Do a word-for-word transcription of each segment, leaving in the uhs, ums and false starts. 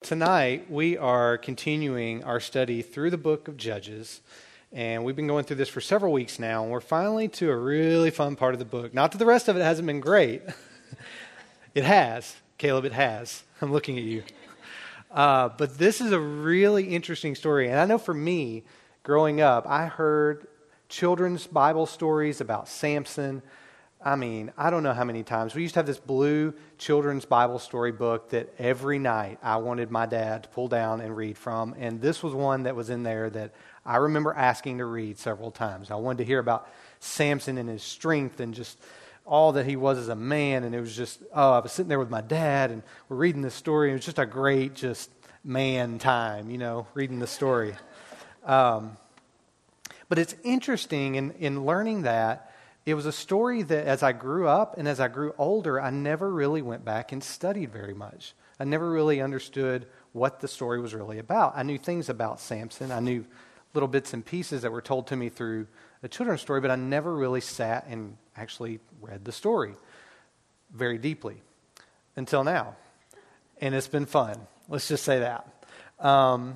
tonight we are continuing our study through the book of Judges, and we've been going through this for several weeks now, and we're finally to a really fun part of the book. Not that the rest of it hasn't been great. It has. Caleb, it has. I'm looking at you. Uh, but this is a really interesting story, and I know for me, growing up, I heard children's Bible stories about Samson. I mean, I don't know how many times. We used to have this blue children's Bible story book that every night I wanted my dad to pull down and read from. And this was one that was in there that I remember asking to read several times. I wanted to hear about Samson and his strength and just all that he was as a man. And it was just, oh, I was sitting there with my dad and we're reading this story. It was just a great just man time, you know, reading the story. Um, but it's interesting in, in learning that. It was a story that as I grew up and as I grew older, I never really went back and studied very much. I never really understood what the story was really about. I knew things about Samson. I knew little bits and pieces that were told to me through a children's story, but I never really sat and actually read the story very deeply until now. And it's been fun. Let's just say that. Um,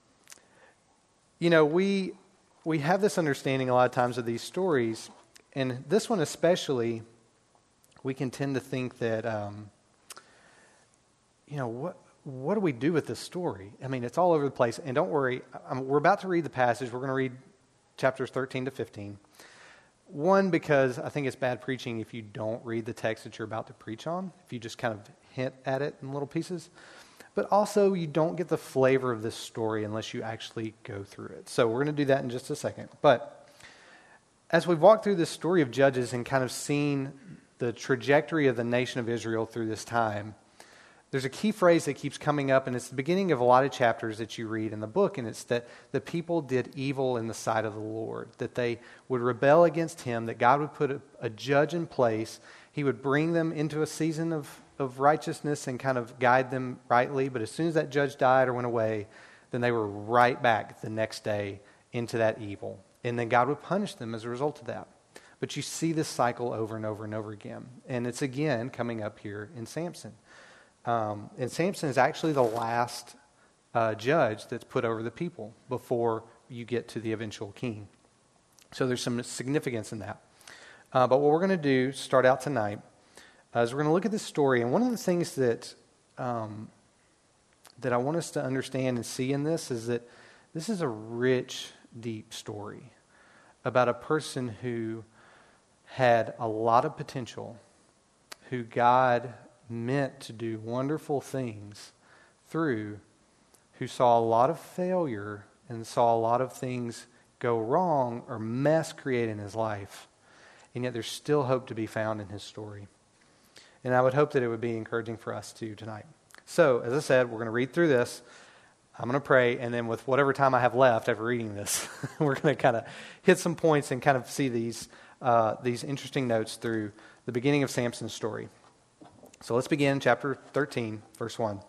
you know, we we have this understanding a lot of times of these stories. And this one especially, we can tend to think that, um, you know, what what do we do with this story? I mean, it's all over the place. And don't worry, I'm, we're about to read the passage. We're going to read chapters thirteen to fifteen. One, because I think it's bad preaching if you don't read the text that you're about to preach on, if you just kind of hint at it in little pieces. But also, you don't get the flavor of this story unless you actually go through it. So we're going to do that in just a second. But as we've walked through this story of Judges and kind of seen the trajectory of the nation of Israel through this time, there's a key phrase that keeps coming up, and it's the beginning of a lot of chapters that you read in the book, and it's that the people did evil in the sight of the Lord, that they would rebel against Him, that God would put a, a judge in place. He would bring them into a season of, of righteousness and kind of guide them rightly, but as soon as that judge died or went away, then they were right back the next day into that evil. And then God would punish them as a result of that. But you see this cycle over and over and over again. And it's again coming up here in Samson. Um, and Samson is actually the last uh, judge that's put over the people before you get to the eventual king. So there's some significance in that. Uh, but what we're going to do, start out tonight, uh, is we're going to look at this story. And one of the things that um, that I want us to understand and see in this is that this is a rich, deep story about a person who had a lot of potential, who God meant to do wonderful things through, who saw a lot of failure and saw a lot of things go wrong or mess created in his life. And yet there's still hope to be found in his story. And I would hope that it would be encouraging for us too tonight. So, as I said, we're going to read through this. I'm going to pray, and then with whatever time I have left after reading this, we're going to kind of hit some points and kind of see these uh, these interesting notes through the beginning of Samson's story. So let's begin chapter thirteen, verse one.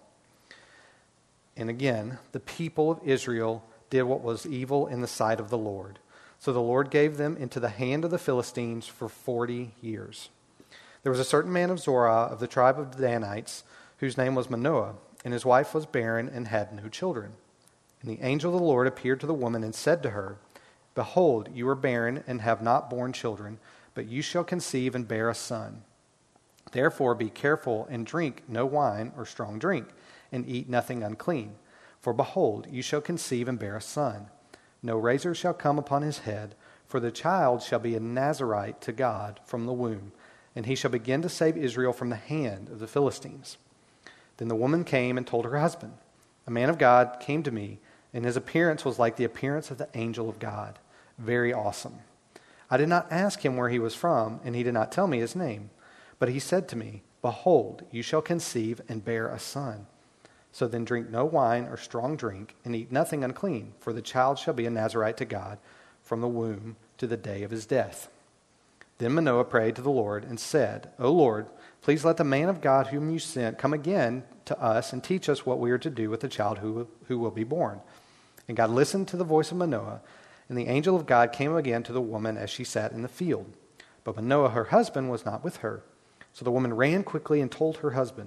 And again, the people of Israel did what was evil in the sight of the Lord. So the Lord gave them into the hand of the Philistines for forty years. There was a certain man of Zorah of the tribe of the Danites, whose name was Manoah, and his wife was barren and had no children. And the angel of the Lord appeared to the woman and said to her, Behold, you are barren and have not borne children, but you shall conceive and bear a son. Therefore be careful and drink no wine or strong drink, and eat nothing unclean. For behold, you shall conceive and bear a son. No razor shall come upon his head, for the child shall be a Nazarite to God from the womb, and he shall begin to save Israel from the hand of the Philistines. Then the woman came and told her husband, A man of God came to me, and his appearance was like the appearance of the angel of God, very awesome. I did not ask him where he was from, and he did not tell me his name. But he said to me, Behold, you shall conceive and bear a son. So then drink no wine or strong drink, and eat nothing unclean, for the child shall be a Nazarite to God from the womb to the day of his death. Then Manoah prayed to the Lord and said, O Lord, please let the man of God whom you sent come again to us and teach us what we are to do with the child who, who will be born. And God listened to the voice of Manoah, and the angel of God came again to the woman as she sat in the field. But Manoah, her husband, was not with her. So the woman ran quickly and told her husband.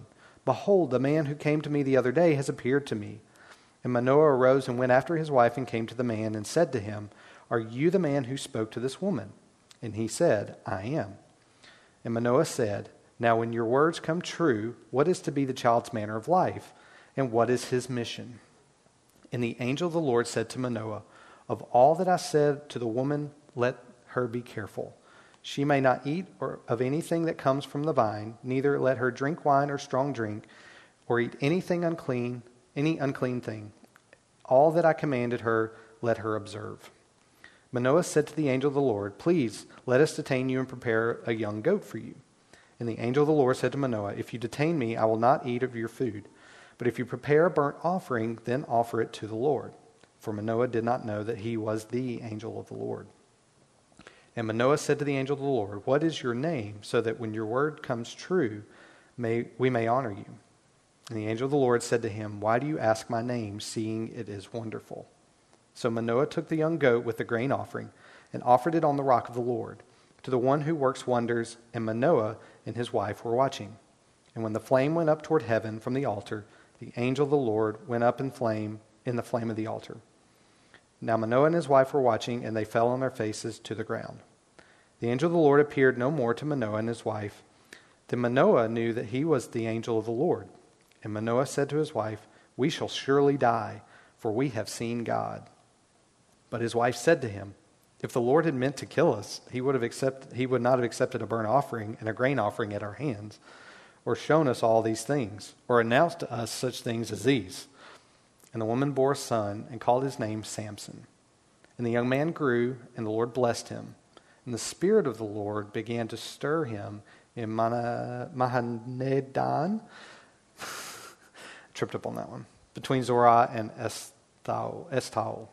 Behold, the man who came to me the other day has appeared to me." And Manoah arose and went after his wife and came to the man and said to him, "Are you the man who spoke to this woman?" And he said, "I am." And Manoah said, "Now when your words come true, what is to be the child's manner of life, and what is his mission?" And the angel of the Lord said to Manoah, "Of all that I said to the woman, let her be careful. She may not eat or of anything that comes from the vine, neither let her drink wine or strong drink, or eat anything unclean, any unclean thing. All that I commanded her, let her observe." Manoah said to the angel of the Lord, "Please, let us detain you and prepare a young goat for you." And the angel of the Lord said to Manoah, "If you detain me, I will not eat of your food. But if you prepare a burnt offering, then offer it to the Lord." For Manoah did not know that he was the angel of the Lord. And Manoah said to the angel of the Lord, "What is your name, so that when your word comes true, may we may honor you?" And the angel of the Lord said to him, "Why do you ask my name, seeing it is wonderful?" So Manoah took the young goat with the grain offering and offered it on the rock of the Lord to the one who works wonders, and Manoah and his wife were watching. And when the flame went up toward heaven from the altar, the angel of the Lord went up in flame in the flame of the altar. Now Manoah and his wife were watching, and they fell on their faces to the ground. The angel of the Lord appeared no more to Manoah and his wife. Then Manoah knew that he was the angel of the Lord. And Manoah said to his wife, "We shall surely die, for we have seen God." But his wife said to him, "If the Lord had meant to kill us, he would have accept, he would not have accepted a burnt offering and a grain offering at our hands, or shown us all these things, or announced to us such things as these." And the woman bore a son and called his name Samson. And the young man grew, and the Lord blessed him. And the Spirit of the Lord began to stir him in Mahaneh-dan, tripped up on that one, between Zorah and Eshtaol.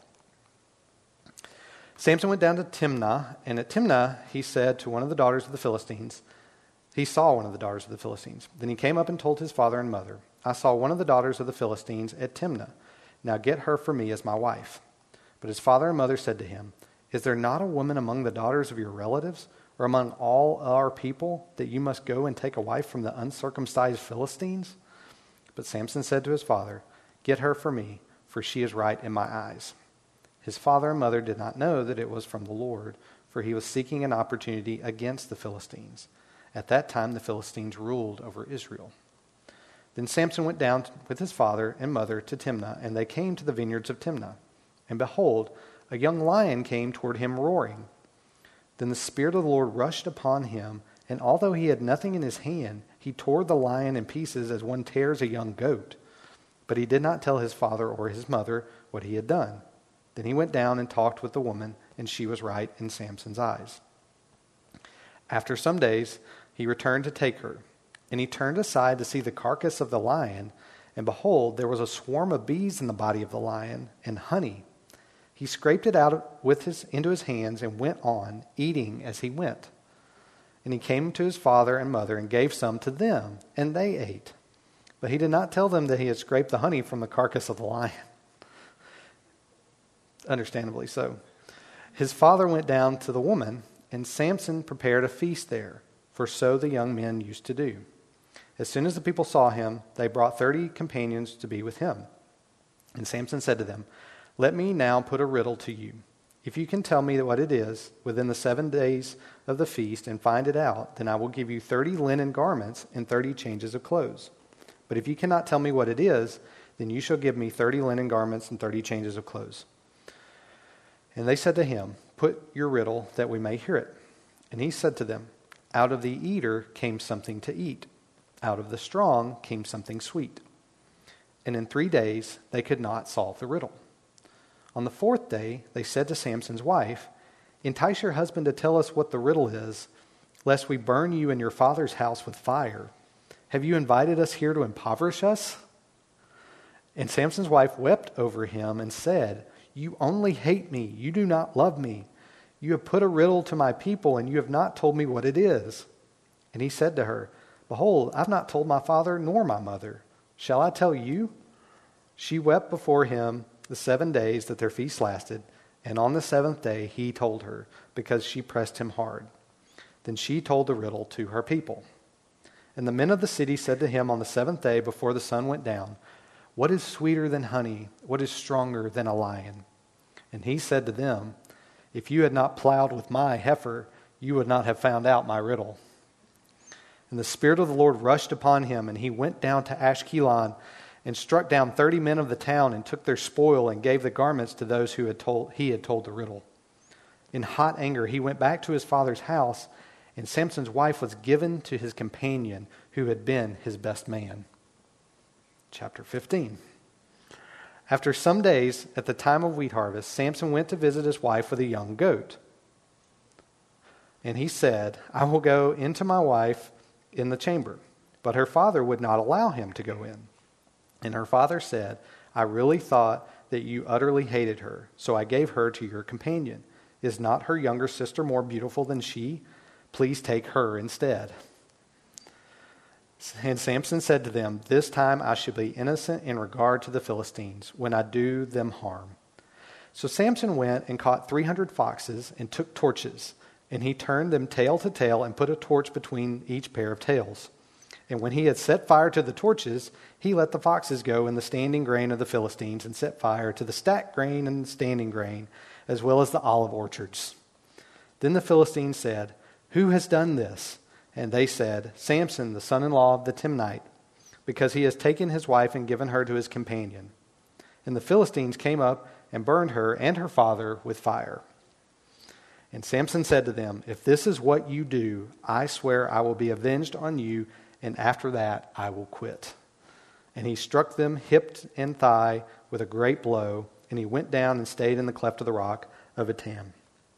Samson went down to Timnah, and at Timnah he said to one of the daughters of the Philistines, he saw one of the daughters of the Philistines. Then he came up and told his father and mother, "I saw one of the daughters of the Philistines at Timnah. Now get her for me as my wife." But his father and mother said to him, "Is there not a woman among the daughters of your relatives, or among all our people, that you must go and take a wife from the uncircumcised Philistines?" But Samson said to his father, "Get her for me, for she is right in my eyes." His father and mother did not know that it was from the Lord, for he was seeking an opportunity against the Philistines. At that time the Philistines ruled over Israel. Then Samson went down with his father and mother to Timnah, and they came to the vineyards of Timnah. And behold, a young lion came toward him roaring. Then the Spirit of the Lord rushed upon him, and although he had nothing in his hand, he tore the lion in pieces as one tears a young goat. But he did not tell his father or his mother what he had done. Then he went down and talked with the woman, and she was right in Samson's eyes. After some days, he returned to take her. And he turned aside to see the carcass of the lion, and behold, there was a swarm of bees in the body of the lion, and honey. He scraped it out with his into his hands and went on, eating as he went. And he came to his father and mother and gave some to them, and they ate. But he did not tell them that he had scraped the honey from the carcass of the lion. Understandably so. His father went down to the woman, and Samson prepared a feast there, for so the young men used to do. As soon as the people saw him, they brought thirty companions to be with him. And Samson said to them, "Let me now put a riddle to you. If you can tell me what it is within the seven days of the feast and find it out, then I will give you thirty linen garments and thirty changes of clothes. But if you cannot tell me what it is, then you shall give me thirty linen garments and thirty changes of clothes." And they said to him, "Put your riddle that we may hear it." And he said to them, "Out of the eater came something to eat. Out of the strong came something sweet." And in three days they could not solve the riddle. On the fourth day they said to Samson's wife, "Entice your husband to tell us what the riddle is, lest we burn you and your father's house with fire. Have you invited us here to impoverish us?" And Samson's wife wept over him and said, "You only hate me. You do not love me. You have put a riddle to my people, and you have not told me what it is." And he said to her, "Behold, I have not told my father nor my mother. Shall I tell you?" She wept before him the seven days that their feast lasted, and on the seventh day he told her, because she pressed him hard. Then she told the riddle to her people. And the men of the city said to him on the seventh day before the sun went down, "What is sweeter than honey? What is stronger than a lion?" And he said to them, "If you had not plowed with my heifer, you would not have found out my riddle." And the Spirit of the Lord rushed upon him, and he went down to Ashkelon and struck down thirty men of the town and took their spoil and gave the garments to those who had told, he had told the riddle. In hot anger, he went back to his father's house, and Samson's wife was given to his companion who had been his best man. Chapter fifteen. After some days, at the time of wheat harvest, Samson went to visit his wife with a young goat. And he said, "I will go into my wife in the chamber." But her father would not allow him to go in. And her father said, "I really thought that you utterly hated her, so I gave her to your companion. Is not her younger sister more beautiful than she? Please take her instead." And Samson said to them, "This time I shall be innocent in regard to the Philistines, when I do them harm." So Samson went and caught three hundred foxes and took torches, and he turned them tail to tail and put a torch between each pair of tails. And when he had set fire to the torches, he let the foxes go in the standing grain of the Philistines and set fire to the stacked grain and the standing grain, as well as the olive orchards. Then the Philistines said, "Who has done this?" And they said, "Samson, the son-in-law of the Timnite, because he has taken his wife and given her to his companion." And the Philistines came up and burned her and her father with fire. And Samson said to them, "If this is what you do, I swear I will be avenged on you, and after that I will quit." And he struck them hip and thigh with a great blow, and he went down and stayed in the cleft of the rock of Etam.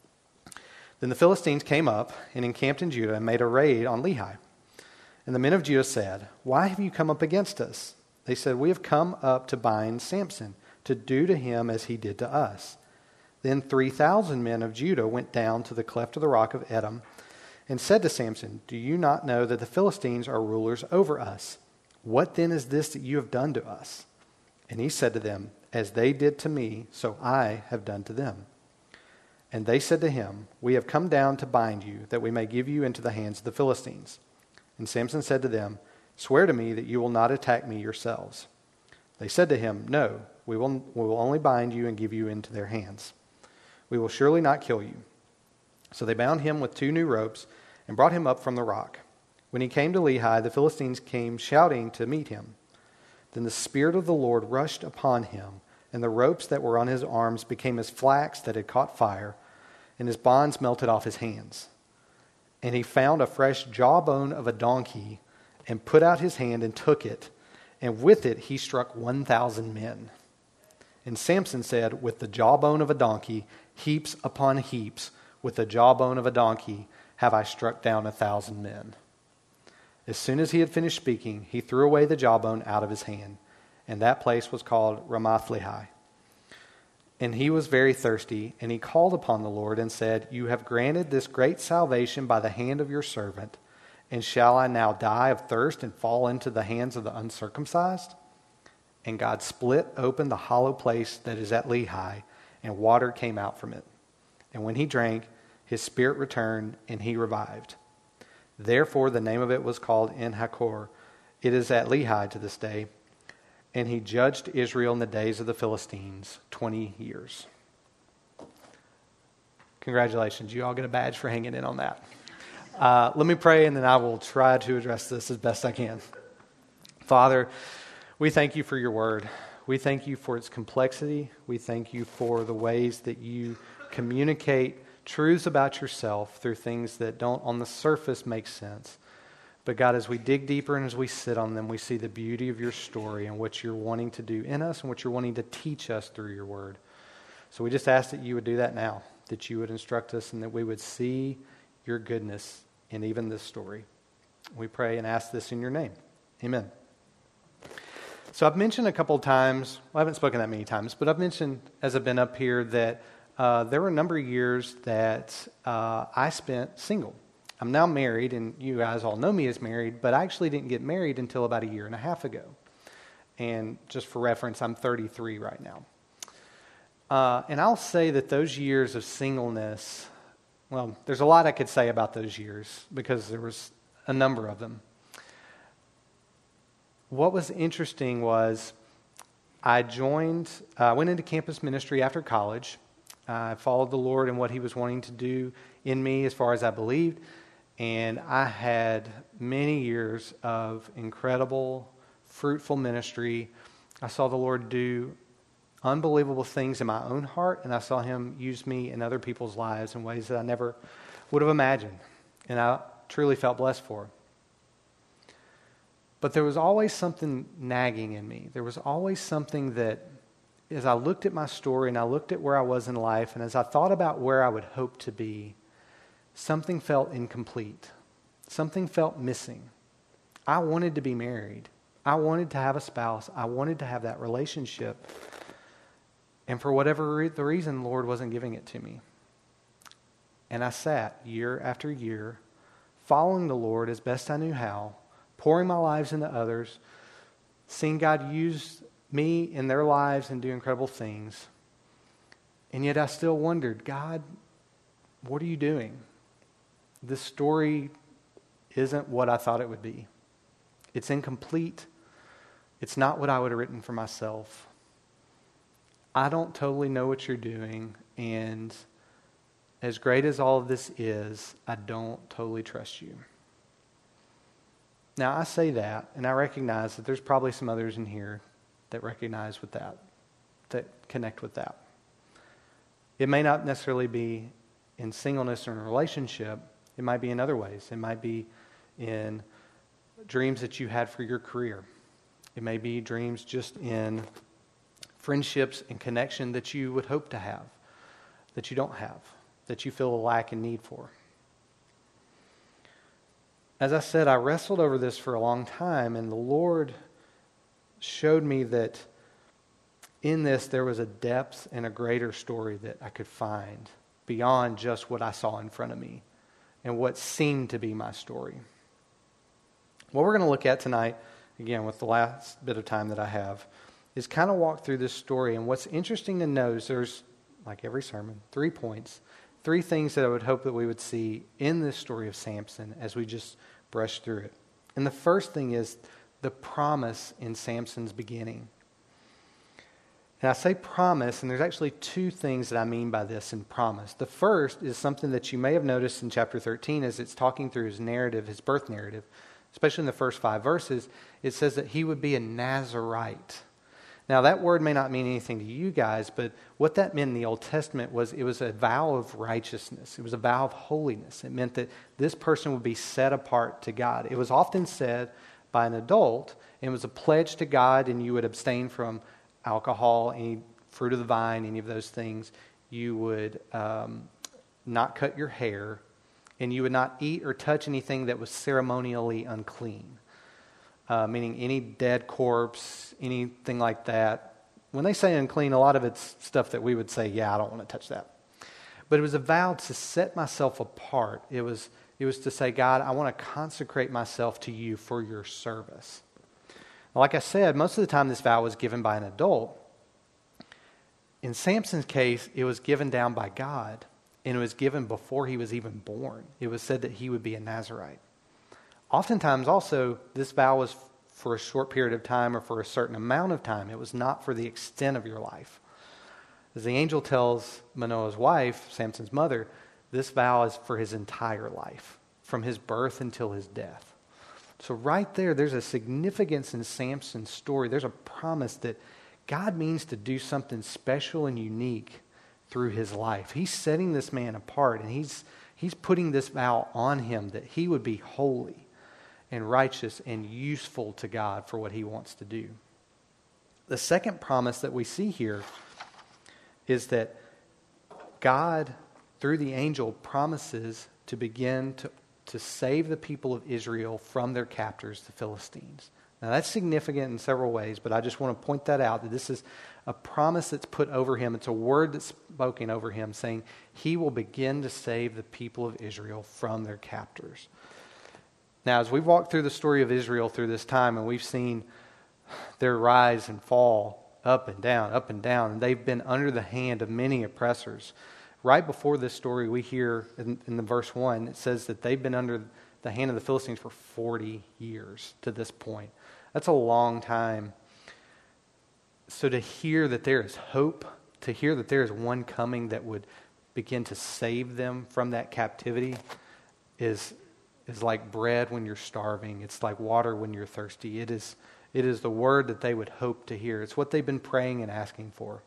Then the Philistines came up and encamped in Judah and made a raid on Lehi. And the men of Judah said, "Why have you come up against us?" They said, "We have come up to bind Samson, to do to him as he did to us." Then three thousand men of Judah went down to the cleft of the rock of Etam and said to Samson, "Do you not know that the Philistines are rulers over us? What then is this that you have done to us?" And he said to them, "As they did to me, so I have done to them." And they said to him, "We have come down to bind you, that we may give you into the hands of the Philistines." And Samson said to them, "Swear to me that you will not attack me yourselves." They said to him, "No, we will, we will only bind you and give you into their hands. We will surely not kill you." So they bound him with two new ropes and brought him up from the rock. When he came to Lehi, the Philistines came shouting to meet him. Then the Spirit of the Lord rushed upon him, and the ropes that were on his arms became as flax that had caught fire, and his bonds melted off his hands. And he found a fresh jawbone of a donkey, and put out his hand and took it, and with it he struck one thousand men. And Samson said, "With the jawbone of a donkey, heaps upon heaps, with the jawbone of a donkey, have I struck down a thousand men." As soon as he had finished speaking, he threw away the jawbone out of his hand, and that place was called Ramath-lehi. And he was very thirsty, and he called upon the Lord and said, "You have granted this great salvation by the hand of your servant, and shall I now die of thirst and fall into the hands of the uncircumcised?" And God split open the hollow place that is at Lehi, and water came out from it. And when he drank, his spirit returned, and he revived. Therefore the name of it was called En-Hakkore. It is at Lehi to this day. And he judged Israel in the days of the Philistines, twenty years. Congratulations. You all get a badge for hanging in on that. Uh, let me pray, and then I will try to address this as best I can. Father, we thank you for your word. We thank you for its complexity. We thank you for the ways that you communicate truths about yourself through things that don't on the surface make sense. But God, as we dig deeper and as we sit on them, we see the beauty of your story and what you're wanting to do in us and what you're wanting to teach us through your word. So we just ask that you would do that now, that you would instruct us and that we would see your goodness in even this story. We pray and ask this in your name. Amen. So I've mentioned a couple of times, well, I haven't spoken that many times, but I've mentioned as I've been up here that uh, there were a number of years that uh, I spent single. I'm now married, and you guys all know me as married, but I actually didn't get married until about a year and a half ago. And just for reference, I'm thirty-three right now. Uh, and I'll say that those years of singleness, well, there's a lot I could say about those years because there was a number of them. what was interesting was I joined, I uh, went into campus ministry after college. I followed the Lord in what He was wanting to do in me as far as I believed. And I had many years of incredible, fruitful ministry. I saw the Lord do unbelievable things in my own heart, and I saw Him use me in other people's lives in ways that I never would have imagined. And I truly felt blessed for. But there was always something nagging in me. There was always something that, as I looked at my story and I looked at where I was in life, and as I thought about where I would hope to be, something felt incomplete. Something felt missing. I wanted to be married. I wanted to have a spouse. I wanted to have that relationship. And for whatever re- the reason, the Lord wasn't giving it to me. And I sat year after year, following the Lord as best I knew how, pouring my lives into others, seeing God use me in their lives and do incredible things. And yet I still wondered, God, what are you doing? This story isn't what I thought it would be. It's incomplete. It's not what I would have written for myself. I don't totally know what you're doing, and as great as all of this is, I don't totally trust you. Now, I say that, and I recognize that there's probably some others in here that recognize with that, that connect with that. It may not necessarily be in singleness or in a relationship. It might be in other ways. It might be in dreams that you had for your career. It may be dreams just in friendships and connection that you would hope to have, that you don't have, that you feel a lack and need for. As I said, I wrestled over this for a long time, and the Lord showed me that in this there was a depth and a greater story that I could find beyond just what I saw in front of me and what seemed to be my story. What we're going to look at tonight, again with the last bit of time that I have, is kind of walk through this story. And what's interesting to note is there's, like every sermon, three points, three things that I would hope that we would see in this story of Samson as we just brush through it. And the first thing is the promise in Samson's beginning. And I say promise, and there's actually two things that I mean by this in promise. The first is something that you may have noticed in chapter thirteen as it's talking through his narrative, his birth narrative, especially in the first five verses. It says that he would be a Nazirite. Now, that word may not mean anything to you guys, but what that meant in the Old Testament was it was a vow of righteousness. It was a vow of holiness. It meant that this person would be set apart to God. It was often said by an adult, and it was a pledge to God, and you would abstain from alcohol, any fruit of the vine, any of those things. You would um, not cut your hair, and you would not eat or touch anything that was ceremonially unclean. Uh, meaning any dead corpse, anything like that. When they say unclean, a lot of it's stuff that we would say, yeah, I don't want to touch that. But it was a vow to set myself apart. It was, it was to say, God, I want to consecrate myself to you for your service. Like I said, most of the time this vow was given by an adult. In Samson's case, it was given down by God, and it was given before he was even born. It was said that he would be a Nazirite. Oftentimes also, this vow was for a short period of time or for a certain amount of time. It was not for the extent of your life. As the angel tells Manoah's wife, Samson's mother, this vow is for his entire life, from his birth until his death. So right there, there's a significance in Samson's story. There's a promise that God means to do something special and unique through his life. He's setting this man apart, and he's, he's putting this vow on him that he would be holy and righteous and useful to God for what he wants to do. The second promise that we see here is that God, through the angel, promises to begin to, to save the people of Israel from their captors, the Philistines. Now that's significant in several ways, but I just want to point that out, that this is a promise that's put over him. It's a word that's spoken over him, saying he will begin to save the people of Israel from their captors. Now, as we've walked through the story of Israel through this time, and we've seen their rise and fall up and down, up and down, and they've been under the hand of many oppressors. Right before this story, we hear in, in the verse one, it says that they've been under the hand of the Philistines for forty years to this point. That's a long time. So to hear that there is hope, to hear that there is one coming that would begin to save them from that captivity is is like bread when you're starving. It's like water when you're thirsty. It is it is the word that they would hope to hear. It's what they've been praying and asking for.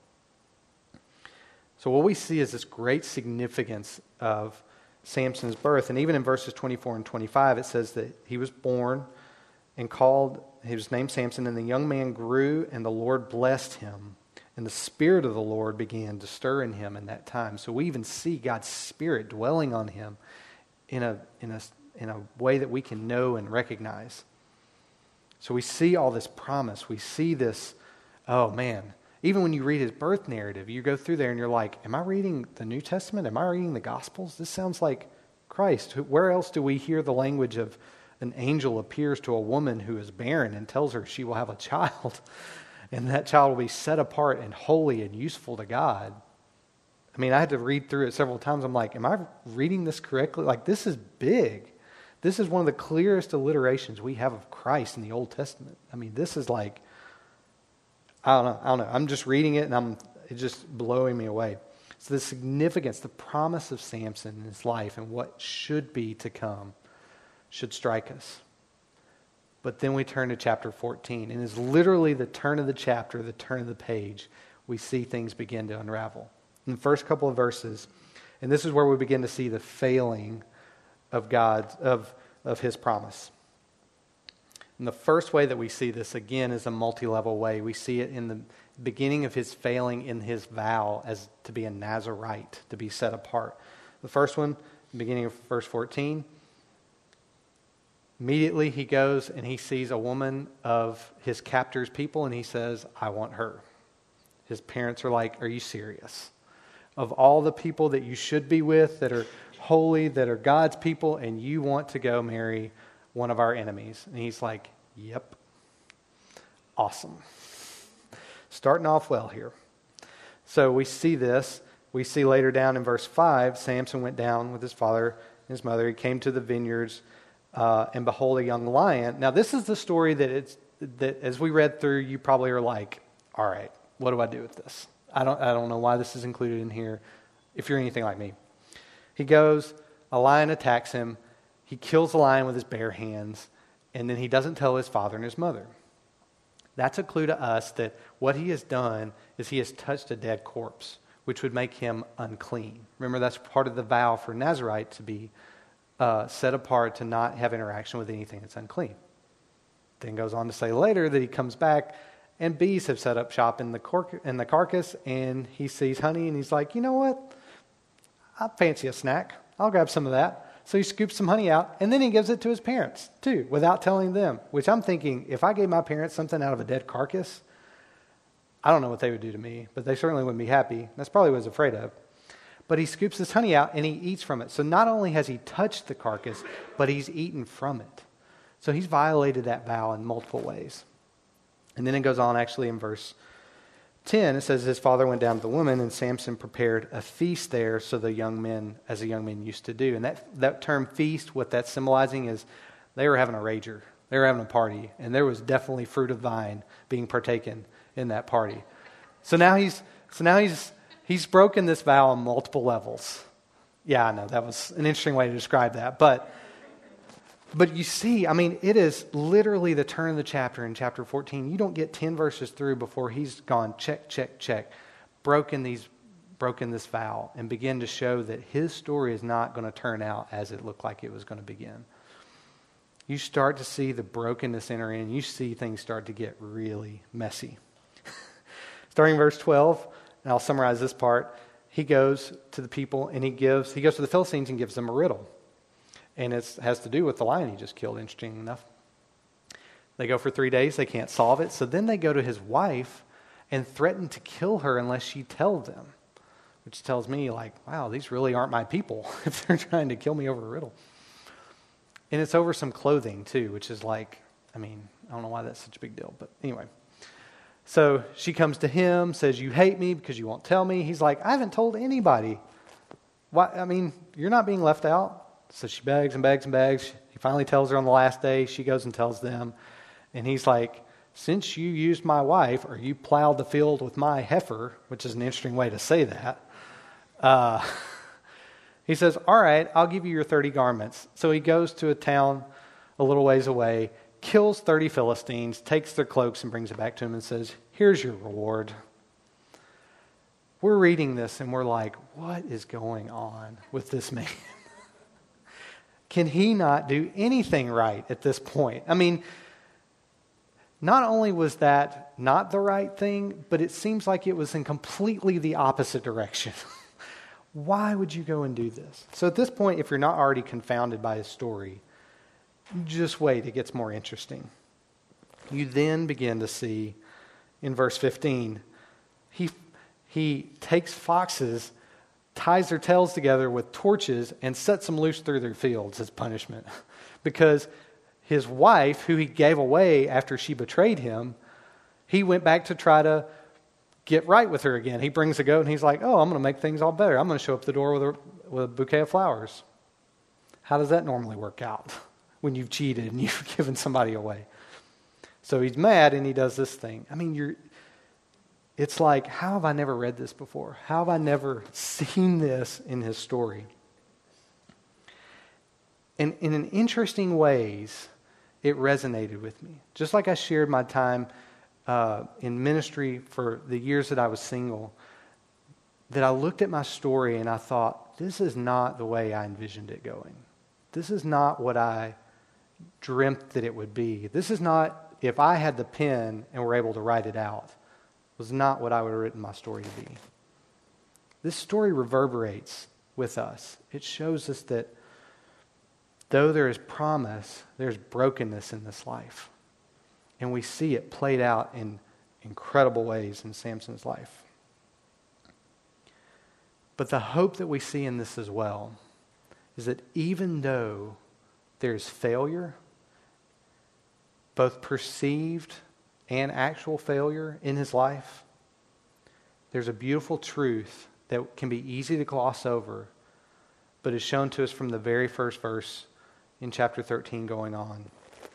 So what we see is this great significance of Samson's birth. And even in verses twenty-four and twenty-five, it says that he was born and called, he was named Samson, and the young man grew, and the Lord blessed him. And the Spirit of the Lord began to stir in him in that time. So we even see God's Spirit dwelling on him in a in a in a way that we can know and recognize. So we see all this promise. We see this, oh man, even when you read his birth narrative, you go through there and you're like, am I reading the New Testament? Am I reading the Gospels? This sounds like Christ. Where else do we hear the language of an angel appears to a woman who is barren and tells her she will have a child, and that child will be set apart and holy and useful to God? I mean, I had to read through it several times. I'm like, am I reading this correctly? Like, this is big. This is one of the clearest alliterations we have of Christ in the Old Testament. I mean, this is like, I don't know, I don't know. I'm just reading it and I'm it's just blowing me away. So the significance, the promise of Samson in his life and what should be to come should strike us. But then we turn to chapter fourteen, and it's literally the turn of the chapter, the turn of the page. We see things begin to unravel. In the first couple of verses, and this is where we begin to see the failing of God, of, of his promise. And the first way that we see this, again, is a multi-level way. We see it in the beginning of his failing in his vow as to be a Nazirite, to be set apart. The first one, beginning of verse fourteen, immediately he goes and he sees a woman of his captor's people and he says, I want her. His parents are like, are you serious? Of all the people that you should be with, that are holy, that are God's people, and you want to go marry one of our enemies? And he's like, yep. Awesome. Starting off well here. So we see this. We see later down in verse five, Samson went down with his father and his mother. He came to the vineyards, uh, and behold, a young lion. Now this is the story that it's that as we read through, you probably are like, all right, what do I do with this? I don't I don't know why this is included in here, if you're anything like me. He goes, a lion attacks him, he kills the lion with his bare hands, and then he doesn't tell his father and his mother. That's a clue to us that what he has done is he has touched a dead corpse, which would make him unclean. Remember, that's part of the vow for Nazirite, to be uh, set apart, to not have interaction with anything that's unclean. Then goes on to say later that he comes back and bees have set up shop in the, cor- in the carcass, and he sees honey and he's like, you know what? I fancy a snack. I'll grab some of that. So he scoops some honey out, and then he gives it to his parents, too, without telling them. Which I'm thinking, if I gave my parents something out of a dead carcass, I don't know what they would do to me, but they certainly wouldn't be happy. That's probably what I was afraid of. But he scoops this honey out, and he eats from it. So not only has he touched the carcass, but he's eaten from it. So he's violated that vow in multiple ways. And then it goes on, actually, in verse ten, it says his father went down to the woman, and Samson prepared a feast there, so the young men, as the young men used to do. And that, that term feast, what that's symbolizing is they were having a rager. They were having a party, and there was definitely fruit of vine being partaken in that party. So now he's so now he's he's broken this vow on multiple levels. Yeah, I know that was an interesting way to describe that, but but you see, I mean, it is literally the turn of the chapter in chapter fourteen. You don't get ten verses through before he's gone check, check, check, broken these, broken this vow, and begin to show that his story is not going to turn out as it looked like it was going to begin. You start to see the brokenness enter in. You see things start to get really messy. Starting in verse twelve, and I'll summarize this part. He goes to the people and he gives, he goes to the Philistines and gives them a riddle. And it has to do with the lion he just killed, interesting enough. They go for three days, they can't solve it. So then they go to his wife and threaten to kill her unless she tells them. Which tells me, like, wow, these really aren't my people if they're trying to kill me over a riddle. And it's over some clothing too, which is like, I mean, I don't know why that's such a big deal. But anyway. So she comes to him, says, you hate me because you won't tell me. He's like, I haven't told anybody. Why? I mean, you're not being left out. So she begs and begs and begs. He finally tells her on the last day. She goes and tells them. And he's like, since you used my wife, or you plowed the field with my heifer, which is an interesting way to say that, uh, he says, all right, I'll give you your thirty garments. So he goes to a town a little ways away, kills thirty Philistines, takes their cloaks and brings it back to him and says, here's your reward. We're reading this and we're like, what is going on with this man? Can he not do anything right at this point? I mean, not only was that not the right thing, but it seems like it was in completely the opposite direction. Why would you go and do this? So at this point, if you're not already confounded by his story, just wait, it gets more interesting. You then begin to see in verse fifteen, he, he takes foxes, ties their tails together with torches, and sets them loose through their fields as punishment. Because his wife, who he gave away after she betrayed him, he went back to try to get right with her again. He brings a goat and he's like, oh, I'm going to make things all better. I'm going to show up the door with a, with a bouquet of flowers. How does that normally work out when you've cheated and you've given somebody away? So he's mad and he does this thing. I mean, you're. It's like, how have I never read this before? How have I never seen this in his story? And in an interesting ways, it resonated with me. Just like I shared my time uh, in ministry for the years that I was single, that I looked at my story and I thought, this is not the way I envisioned it going. This is not what I dreamt that it would be. This is not, if I had the pen and were able to write it out, was not what I would have written my story to be. This story reverberates with us. It shows us that though there is promise, there's brokenness in this life. And we see it played out in incredible ways in Samson's life. But the hope that we see in this as well is that even though there's failure, both perceived and actual failure in his life, there's a beautiful truth that can be easy to gloss over, but is shown to us from the very first verse in chapter thirteen going on.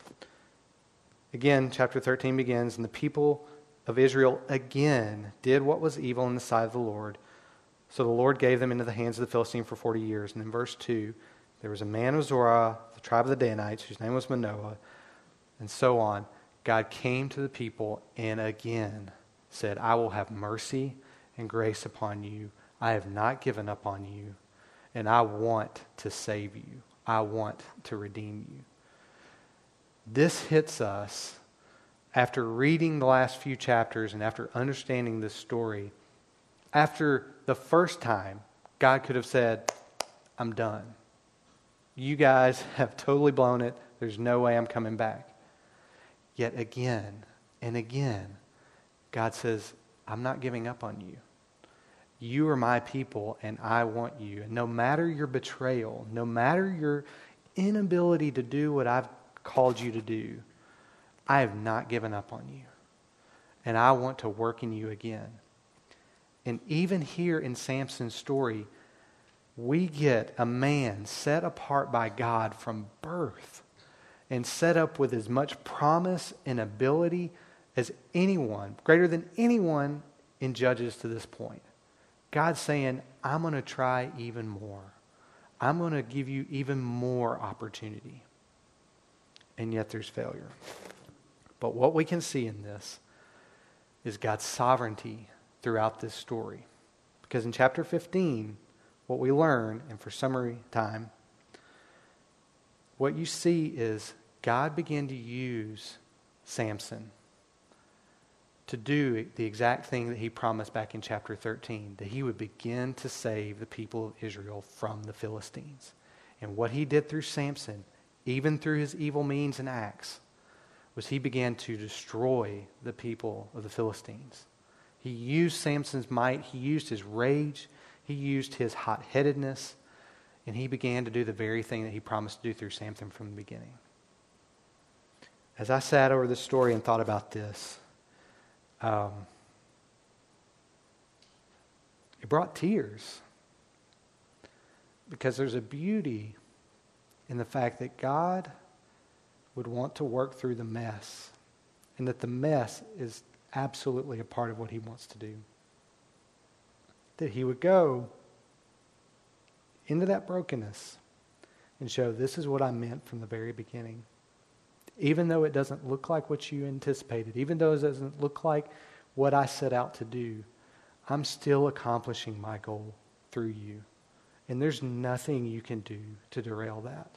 Again, chapter thirteen begins, and the people of Israel again did what was evil in the sight of the Lord. So the Lord gave them into the hands of the Philistines for forty years. And in verse two, there was a man of Zorah, the tribe of the Danites, whose name was Manoah, and so on. God came to the people and again said, I will have mercy and grace upon you. I have not given up on you, and I want to save you. I want to redeem you. This hits us after reading the last few chapters and after understanding this story. After the first time, God could have said, I'm done. You guys have totally blown it. There's no way I'm coming back. Yet again and again, God says, I'm not giving up on you. You are my people and I want you. And no matter your betrayal, no matter your inability to do what I've called you to do, I have not given up on you. And I want to work in you again. And even here in Samson's story, we get a man set apart by God from birth and set up with as much promise and ability as anyone, greater than anyone in Judges to this point. God's saying, I'm going to try even more. I'm going to give you even more opportunity. And yet there's failure. But what we can see in this is God's sovereignty throughout this story. Because in chapter fifteen, what we learn, and for summary time, what you see is God began to use Samson to do the exact thing that he promised back in chapter thirteen, that he would begin to save the people of Israel from the Philistines. And what he did through Samson, even through his evil means and acts, was he began to destroy the people of the Philistines. He used Samson's might, he used his rage, he used his hot-headedness, and he began to do the very thing that he promised to do through Samson from the beginning. As I sat over this story and thought about this, um, it brought tears. Because there's a beauty in the fact that God would want to work through the mess and that the mess is absolutely a part of what he wants to do. That he would go into that brokenness and show, this is what I meant from the very beginning. Even though it doesn't look like what you anticipated, even though it doesn't look like what I set out to do, I'm still accomplishing my goal through you. And there's nothing you can do to derail that.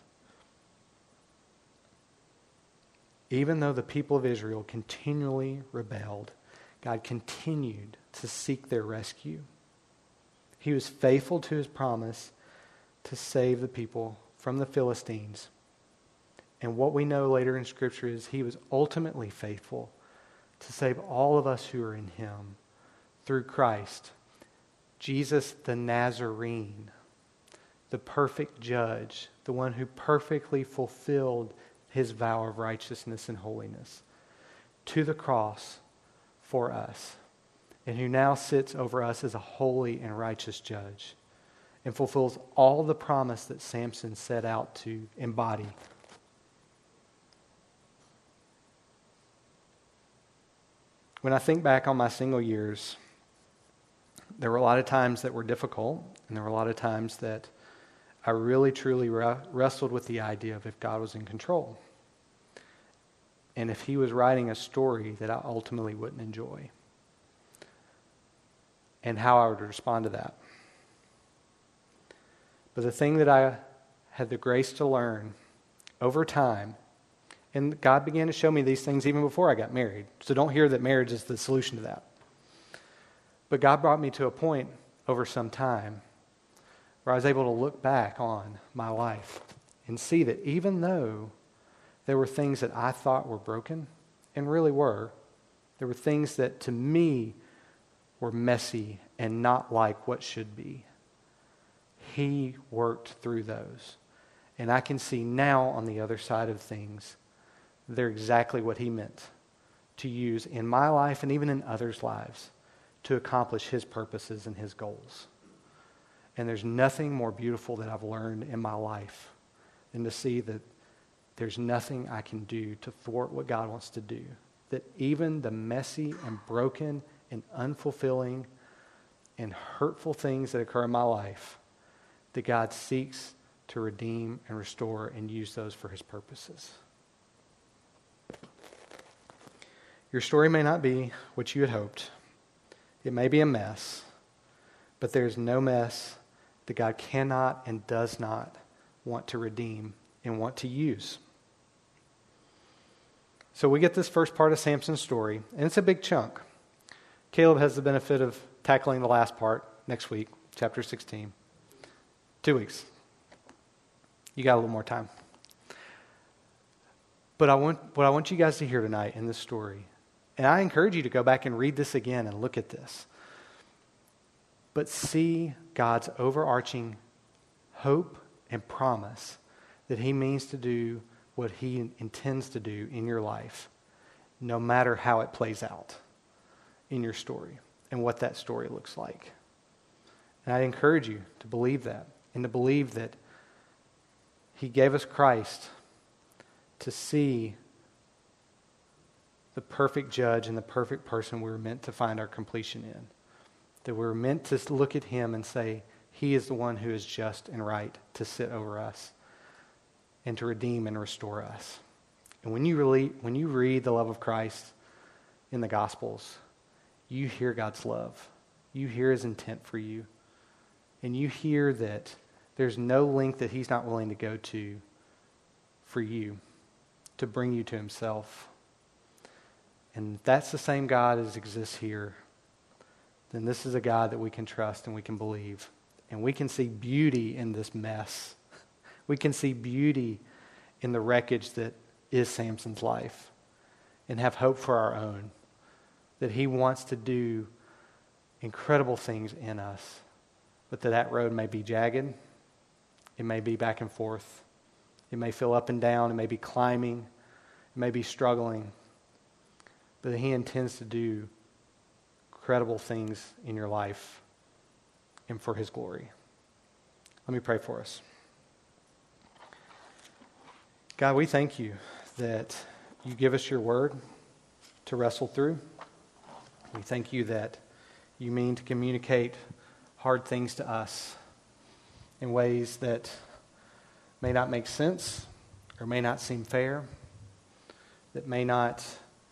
Even though the people of Israel continually rebelled, God continued to seek their rescue. He was faithful to his promise to save the people from the Philistines. And what we know later in Scripture is he was ultimately faithful to save all of us who are in him through Christ, Jesus the Nazarene, the perfect judge, the one who perfectly fulfilled his vow of righteousness and holiness, to the cross for us, and who now sits over us as a holy and righteous judge and fulfills all the promise that Samson set out to embody. When I think back on my single years, there were a lot of times that were difficult, and there were a lot of times that I really, truly re- wrestled with the idea of if God was in control, and if he was writing a story that I ultimately wouldn't enjoy, and how I would respond to that. But the thing that I had the grace to learn over time, and God began to show me these things even before I got married. So don't hear that marriage is the solution to that. But God brought me to a point over some time where I was able to look back on my life and see that even though there were things that I thought were broken, and really were, there were things that to me were messy and not like what should be. He worked through those. And I can see now on the other side of things, they're exactly what he meant to use in my life and even in others' lives to accomplish his purposes and his goals. And there's nothing more beautiful that I've learned in my life than to see that there's nothing I can do to thwart what God wants to do. That even the messy and broken and unfulfilling and hurtful things that occur in my life, that God seeks to redeem and restore and use those for his purposes. Your story may not be what you had hoped. It may be a mess, but there's no mess that God cannot and does not want to redeem and want to use. So we get this first part of Samson's story, and it's a big chunk. Caleb has the benefit of tackling the last part next week, chapter sixteen. Two weeks. You got a little more time. But I want what I want you guys to hear tonight in this story, and I encourage you to go back and read this again and look at this. But see God's overarching hope and promise that he means to do what he intends to do in your life, no matter how it plays out in your story and what that story looks like. And I encourage you to believe that and to believe that he gave us Christ to see the perfect judge and the perfect person we were meant to find our completion in. That we were meant to look at him and say, he is the one who is just and right to sit over us and to redeem and restore us. And when you really, when you read the love of Christ in the Gospels, you hear God's love. You hear his intent for you. And you hear that there's no length that he's not willing to go to for you, to bring you to himself. And if that's the same God as exists here, then this is a God that we can trust and we can believe. And we can see beauty in this mess. We can see beauty in the wreckage that is Samson's life and have hope for our own. That he wants to do incredible things in us, but that that road may be jagged. It may be back and forth. It may feel up and down. It may be climbing. It may be struggling. But he intends to do incredible things in your life and for his glory. Let me pray for us. God, we thank you that you give us your word. to wrestle through. We thank you that you mean to communicate hard things to us in ways that may not make sense or may not seem fair, that may not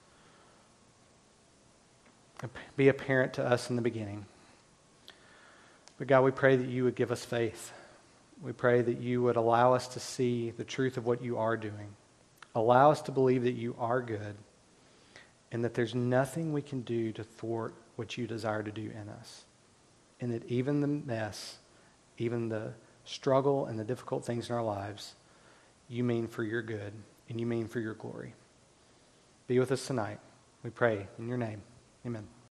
be apparent to us in the beginning. But God, we pray that you would give us faith. We pray that you would allow us to see the truth of what you are doing. Allow us to believe that you are good and that there's nothing we can do to thwart what you desire to do in us. And that even the mess, even the struggle and the difficult things in our lives, you mean for your good and you mean for your glory. Be with us tonight. We pray in your name. Amen.